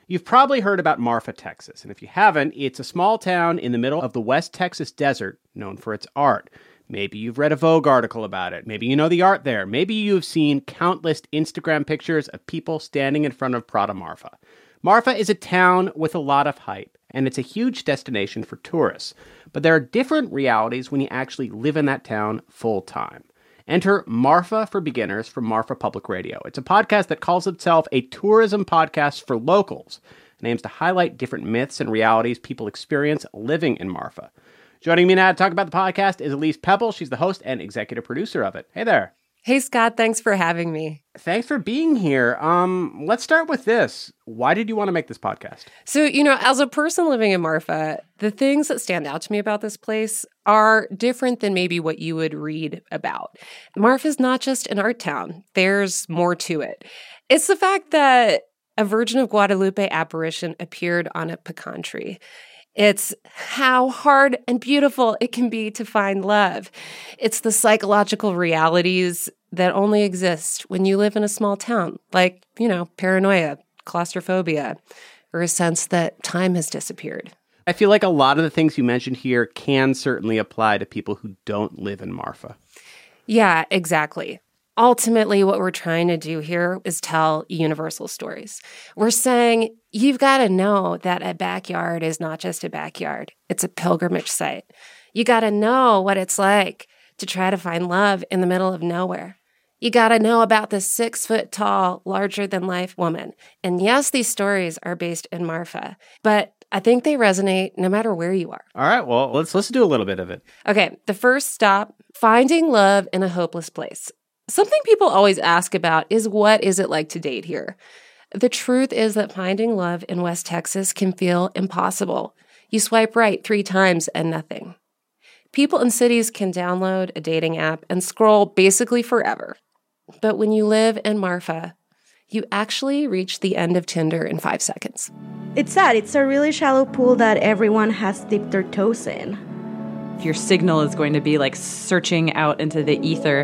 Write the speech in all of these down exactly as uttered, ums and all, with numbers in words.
You've probably heard about Marfa, Texas, and if you haven't, it's a small town in the middle of the West Texas desert known for its art. Maybe you've read a Vogue article about it. Maybe you know the art there. Maybe you've seen countless Instagram pictures of people standing in front of Prada Marfa. Marfa is a town with a lot of hype, and it's a huge destination for tourists. But there are different realities when you actually live in that town full time. Enter Marfa for Beginners from Marfa Public Radio. It's a podcast that calls itself a tourism podcast for locals and aims to highlight different myths and realities people experience living in Marfa. Joining me now to talk about the podcast is Elise Pepple. She's the host and executive producer of it. Hey there. Hey, Scott. Thanks for having me. Thanks for being here. Um, let's start with this. Why did you want to make this podcast? So, you know, as a person living in Marfa, the things that stand out to me about this place are different than maybe what you would read about. Marfa is not just an art town. There's more to it. It's the fact that a Virgin of Guadalupe apparition appeared on a pecan tree. It's how hard and beautiful it can be to find love. It's the psychological realities that only exist when you live in a small town, like, you know, paranoia, claustrophobia, or a sense that time has disappeared. I feel like a lot of the things you mentioned here can certainly apply to people who don't live in Marfa. Yeah, exactly. Ultimately, what we're trying to do here is tell universal stories. We're saying you've got to know that a backyard is not just a backyard. It's a pilgrimage site. You got to know what it's like to try to find love in the middle of nowhere. You got to know about the six-foot-tall, larger-than-life woman. And yes, these stories are based in Marfa, but I think they resonate no matter where you are. All right, well, let's let's do a little bit of it. Okay, the first stop, finding love in a hopeless place. Something people always ask about is, what is it like to date here? The truth is that finding love in West Texas can feel impossible. You swipe right three times and nothing. People in cities can download a dating app and scroll basically forever. But when you live in Marfa, you actually reach the end of Tinder in five seconds. It's sad. It's a really shallow pool that everyone has dipped their toes in. If your signal is going to be like searching out into the ether,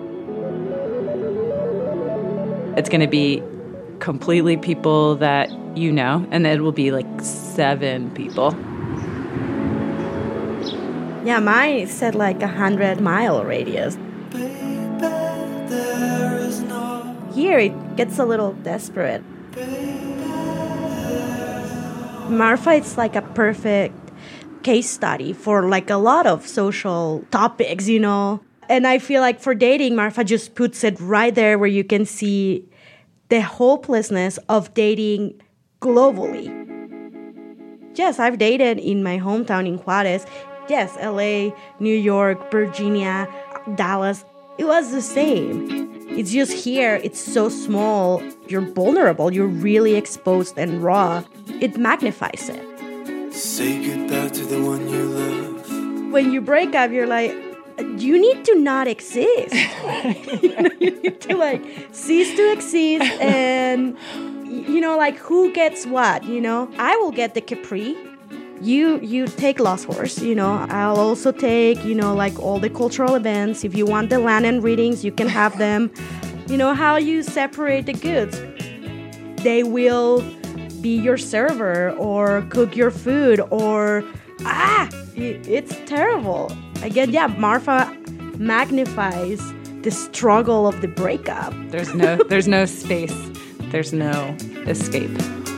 it's going to be completely people that you know, and it will be like seven people. Yeah, mine said like a hundred mile radius. Baby, there is no... Here it gets a little desperate. Marfa, it's like a perfect case study for like a lot of social topics, you know. And I feel like for dating, Marfa just puts it right there where you can see the hopelessness of dating globally. Yes, I've dated in my hometown in Juarez. Yes, L A, New York, Virginia, Dallas. It was the same. It's just here, it's so small. You're vulnerable. You're really exposed and raw. It magnifies it. Say goodbye to the one you love. When you break up, you're like, you need to not exist. you, know, you need to like cease to exist, and you know, like who gets what, you know? I will get the Capri. You you take Lost Horse, you know. I'll also take, you know, like all the cultural events. If you want the land and readings, you can have them. You know how you separate the goods. They will be your server or cook your food or ah, it, it's terrible. Again, yeah, Marfa magnifies the struggle of the breakup. There's no there's no space. There's no escape.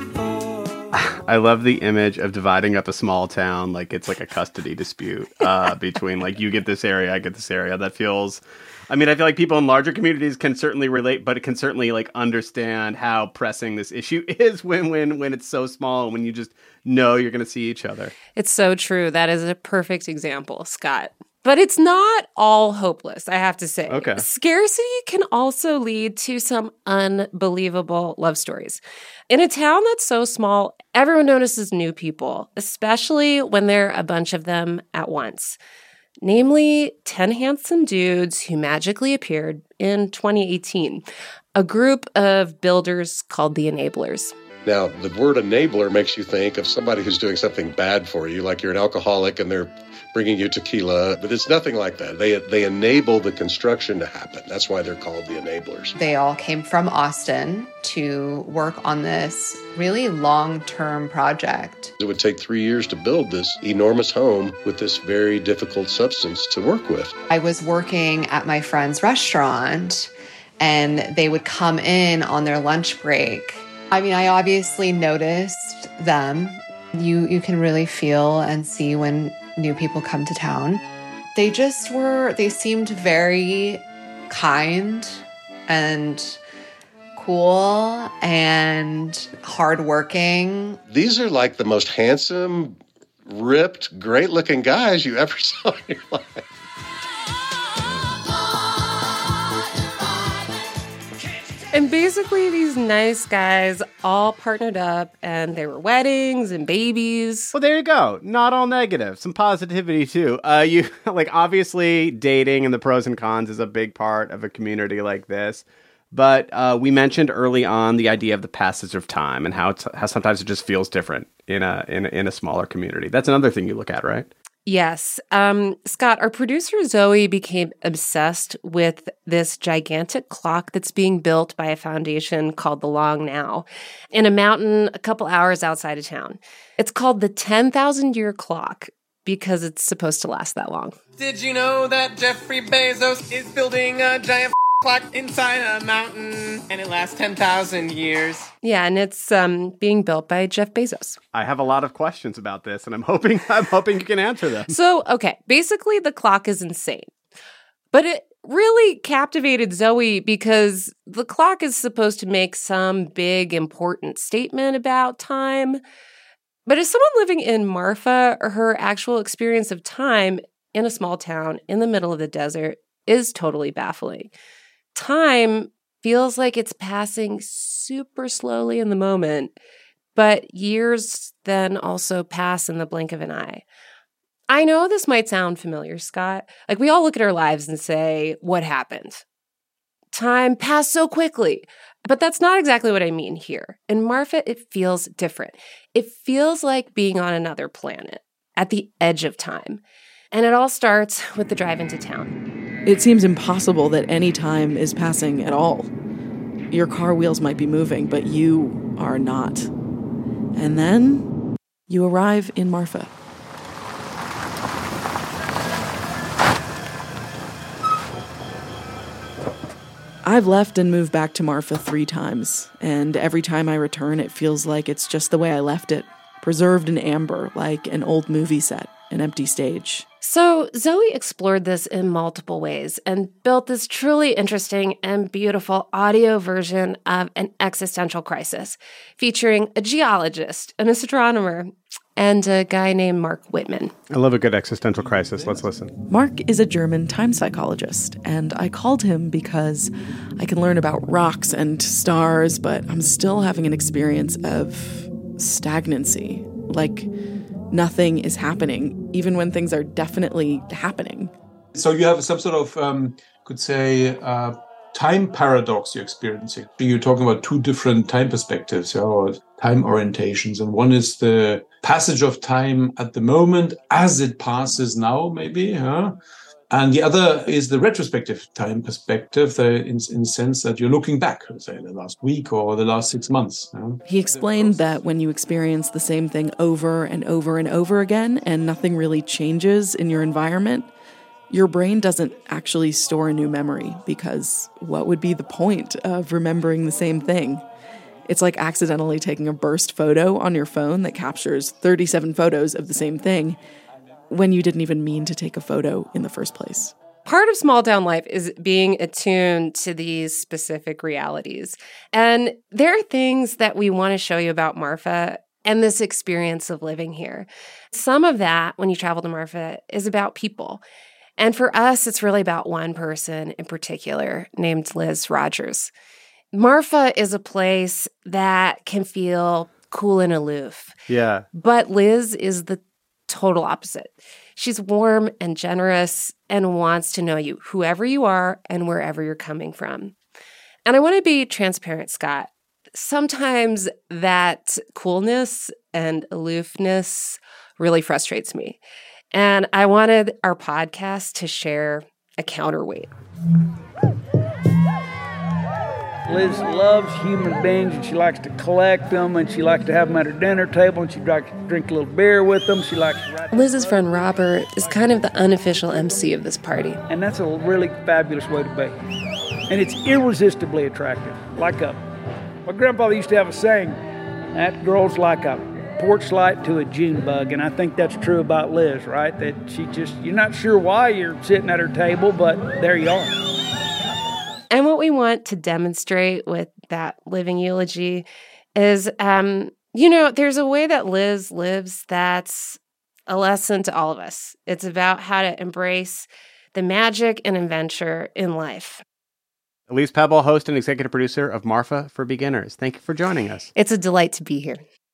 I love the image of dividing up a small town like it's like a custody dispute uh, between like you get this area, I get this area. That feels, I mean, I feel like people in larger communities can certainly relate, but it can certainly like understand how pressing this issue is when when when it's so small, when you just know you're going to see each other. It's so true. That is a perfect example, Scott. But it's not all hopeless, I have to say. Okay. Scarcity can also lead to some unbelievable love stories. In a town that's so small, everyone notices new people, especially when there are a bunch of them at once. Namely, ten handsome dudes who magically appeared in twenty eighteen, a group of builders called the Enablers. Now, the word enabler makes you think of somebody who's doing something bad for you, like you're an alcoholic and they're bringing you tequila, but it's nothing like that. They they enable the construction to happen. That's why they're called the enablers. They all came from Austin to work on this really long-term project. It would take three years to build this enormous home with this very difficult substance to work with. I was working at my friend's restaurant, and they would come in on their lunch break. I mean, I obviously noticed them. You you can really feel and see when new people come to town. They just were, they seemed very kind and cool and hardworking. These are like the most handsome, ripped, great-looking guys you ever saw in your life. And basically, these nice guys all partnered up, and there were weddings and babies. Well, there you go. Not all negative. Some positivity, too. Uh, you like, obviously, dating and the pros and cons is a big part of a community like this. But uh, we mentioned early on the idea of the passage of time and how it's, how sometimes it just feels different in a, in a in a smaller community. That's another thing you look at, right? Yes. Um, Scott, our producer Zoe became obsessed with this gigantic clock that's being built by a foundation called the Long Now in a mountain a couple hours outside of town. It's called the ten thousand year clock because it's supposed to last that long. Did you know that Jeffrey Bezos is building a giant clock inside a mountain and it lasts ten thousand years? Yeah, and it's um, being built by Jeff Bezos. I have a lot of questions about this, and I'm hoping I'm hoping you can answer them. So, okay, basically the clock is insane. But it really captivated Zoe because the clock is supposed to make some big, important statement about time. But as someone living in Marfa, her actual experience of time in a small town in the middle of the desert is totally baffling. Time feels like it's passing super slowly in the moment, but years then also pass in the blink of an eye. I know this might sound familiar, Scott. Like, we all look at our lives and say, what happened? Time passed so quickly. But that's not exactly what I mean here. In Marfa, it feels different. It feels like being on another planet, at the edge of time. And it all starts with the drive into town. It seems impossible that any time is passing at all. Your car wheels might be moving, but you are not. And then you arrive in Marfa. I've left and moved back to Marfa three times, and every time I return, it feels like it's just the way I left it, preserved in amber, like an old movie set, an empty stage. So Zoe explored this in multiple ways and built this truly interesting and beautiful audio version of An Existential Crisis, featuring a geologist, an astronomer, and a guy named Mark Whitman. I love a good existential crisis. Let's listen. Mark is a German time psychologist, and I called him because I can learn about rocks and stars, but I'm still having an experience of stagnancy, like nothing is happening, even when things are definitely happening. So you have some sort of, um, could say, uh, time paradox you're experiencing. You're talking about two different time perspectives, yeah, or time orientations. And one is the passage of time at the moment as it passes now, maybe. Yeah? And the other is the retrospective time perspective, the, in, in the sense that you're looking back, say, the last week or the last six months. Yeah? He explained that when you experience the same thing over and over and over again and nothing really changes in your environment, your brain doesn't actually store a new memory, because what would be the point of remembering the same thing? It's like accidentally taking a burst photo on your phone that captures thirty-seven photos of the same thing when you didn't even mean to take a photo in the first place. Part of small town life is being attuned to these specific realities. And there are things that we want to show you about Marfa and this experience of living here. Some of that, when you travel to Marfa, is about people. And for us, it's really about one person in particular named Liz Rogers. Marfa is a place that can feel cool and aloof. Yeah. But Liz is the total opposite. She's warm and generous and wants to know you, whoever you are and wherever you're coming from. And I want to be transparent, Scott. sometimes that coolness and aloofness really frustrates me. And I wanted our podcast to share a counterweight. Liz loves human beings, and she likes to collect them, and she likes to have them at her dinner table, and she likes to drink a little beer with them. She likes to write Liz's friend Robert is kind of the unofficial M C of this party. And that's a really fabulous way to be. And it's irresistibly attractive. Like a, my grandfather used to have a saying, that girl's like a porch light to a June bug, and I think that's true about Liz, right? That she just, you're not sure why you're sitting at her table, but there you are. And what we want to demonstrate with that living eulogy is, um, you know, there's a way that Liz lives that's a lesson to all of us. It's about how to embrace the magic and adventure in life. Elise Pebble, host and executive producer of Marfa for Beginners. Thank you for joining us. It's a delight to be here.